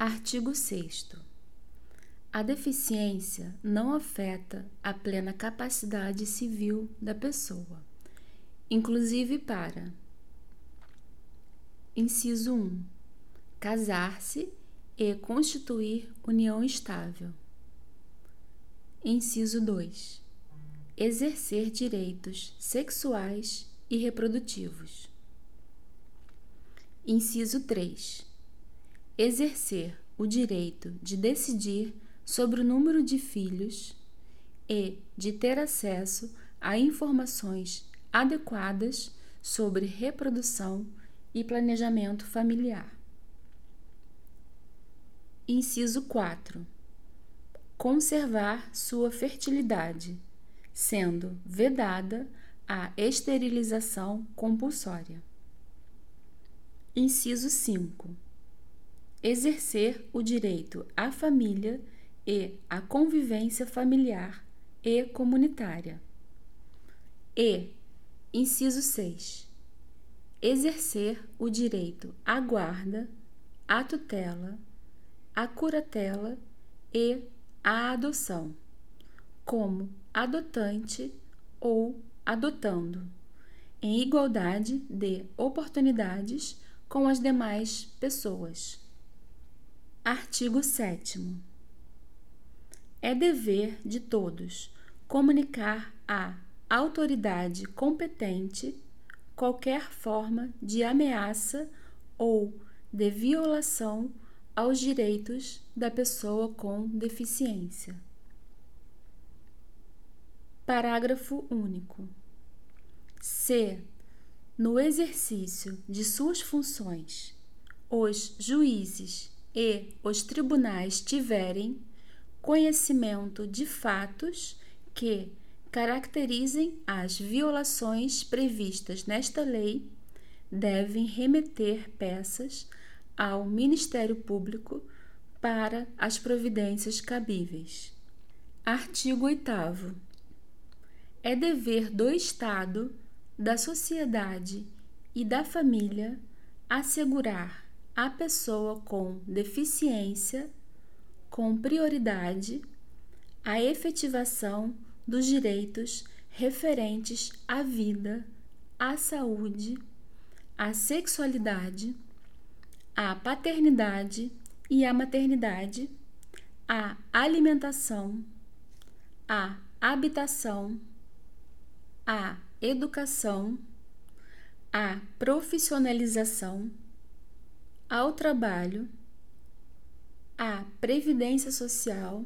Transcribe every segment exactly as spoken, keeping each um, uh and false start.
Artigo sexto. A deficiência não afeta a plena capacidade civil da pessoa, inclusive para: inciso um. Casar-se e constituir união estável. Inciso dois. Exercer direitos sexuais e reprodutivos. Inciso três. Exercer o direito de decidir sobre o número de filhos e de ter acesso a informações adequadas sobre reprodução e planejamento familiar. Inciso quatro. Conservar sua fertilidade, sendo vedada a esterilização compulsória. Inciso cinco. Exercer o direito à família e à convivência familiar e comunitária. E, inciso seis. Exercer o direito à guarda, à tutela, à curatela e à adoção, como adotante ou adotando, em igualdade de oportunidades com as demais pessoas. Artigo sétimo. É dever de todos comunicar à autoridade competente qualquer forma de ameaça ou de violação aos direitos da pessoa com deficiência. Parágrafo único. Se, no exercício de suas funções, os juízes e os tribunais tiverem conhecimento de fatos que caracterizem as violações previstas nesta lei, devem remeter peças ao Ministério Público para as providências cabíveis. Artigo oitavo. É dever do Estado, da sociedade e da família assegurar à pessoa com deficiência, com prioridade, a efetivação dos direitos referentes à vida, à saúde, à sexualidade, à paternidade e à maternidade, à alimentação, à habitação, à educação, à profissionalização, ao trabalho, à previdência social,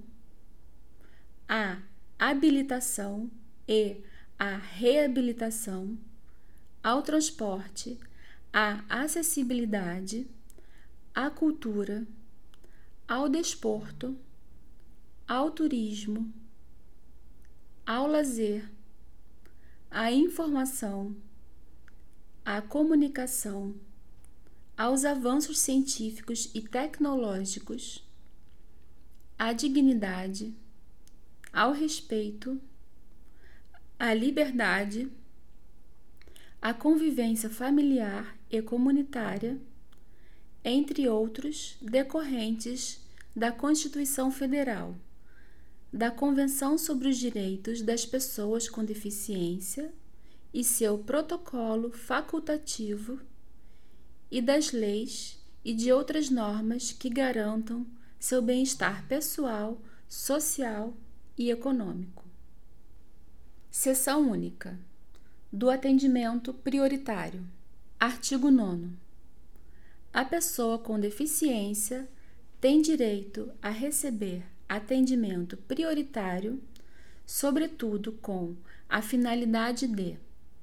à habilitação e à reabilitação, ao transporte, à acessibilidade, à cultura, ao desporto, ao turismo, ao lazer, à informação, à comunicação, aos avanços científicos e tecnológicos, à dignidade, ao respeito, à liberdade, à convivência familiar e comunitária, entre outros decorrentes da Constituição Federal, da Convenção sobre os Direitos das Pessoas com Deficiência e seu protocolo facultativo, e das leis e de outras normas que garantam seu bem-estar pessoal, social e econômico. Seção única. Do atendimento prioritário. Artigo nono. A pessoa com deficiência tem direito a receber atendimento prioritário, sobretudo com a finalidade de: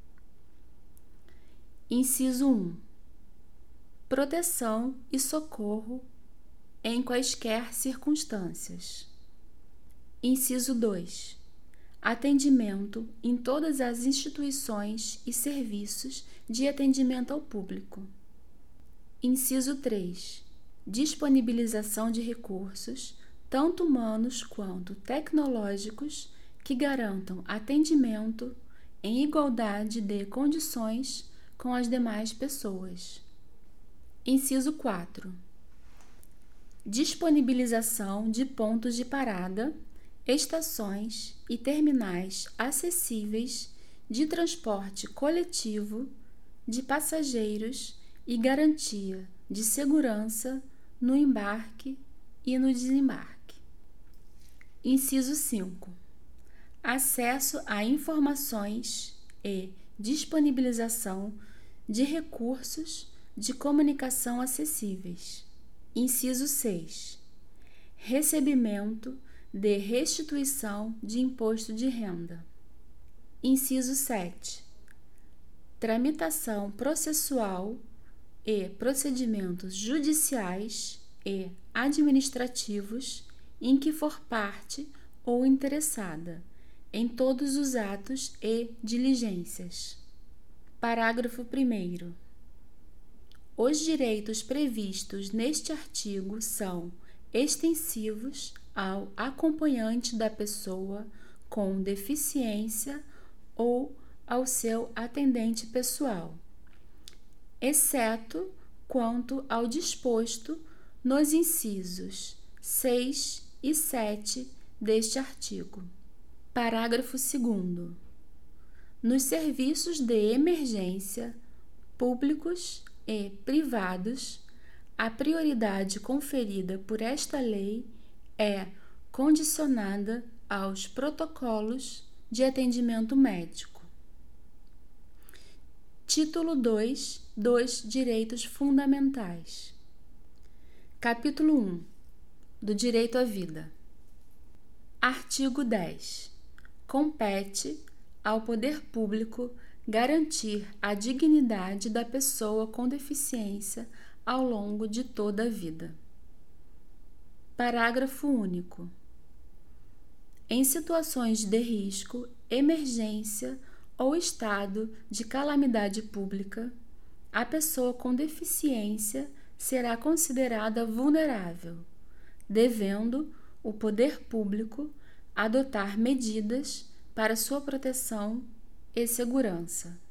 inciso um. Proteção e socorro em quaisquer circunstâncias. Inciso dois. Atendimento em todas as instituições e serviços de atendimento ao público. Inciso três. Disponibilização de recursos, tanto humanos quanto tecnológicos, que garantam atendimento em igualdade de condições com as demais pessoas. Inciso quatro. disponibilização de pontos de parada, estações e terminais acessíveis de transporte coletivo de passageiros e garantia de segurança no embarque e no desembarque. Inciso cinco. Acesso a informações e disponibilização de recursos de comunicação acessíveis. Inciso seis. Recebimento de restituição de imposto de renda. Inciso sete. Tramitação processual e procedimentos judiciais e administrativos em que for parte ou interessada, em todos os atos e diligências. Parágrafo primeiro. Os direitos previstos neste artigo são extensivos ao acompanhante da pessoa com deficiência ou ao seu atendente pessoal, exceto quanto ao disposto nos incisos seis e sete deste artigo. Parágrafo segundo. Nos serviços de emergência, públicos e privados, a prioridade conferida por esta lei é condicionada aos protocolos de atendimento médico. Título dois dos Direitos Fundamentais. Capítulo um do Direito à Vida. Artigo dez. Compete ao poder público garantir a dignidade da pessoa com deficiência ao longo de toda a vida. Parágrafo único. Em situações de risco, emergência ou estado de calamidade pública, a pessoa com deficiência será considerada vulnerável, devendo o poder público adotar medidas para sua proteção e segurança.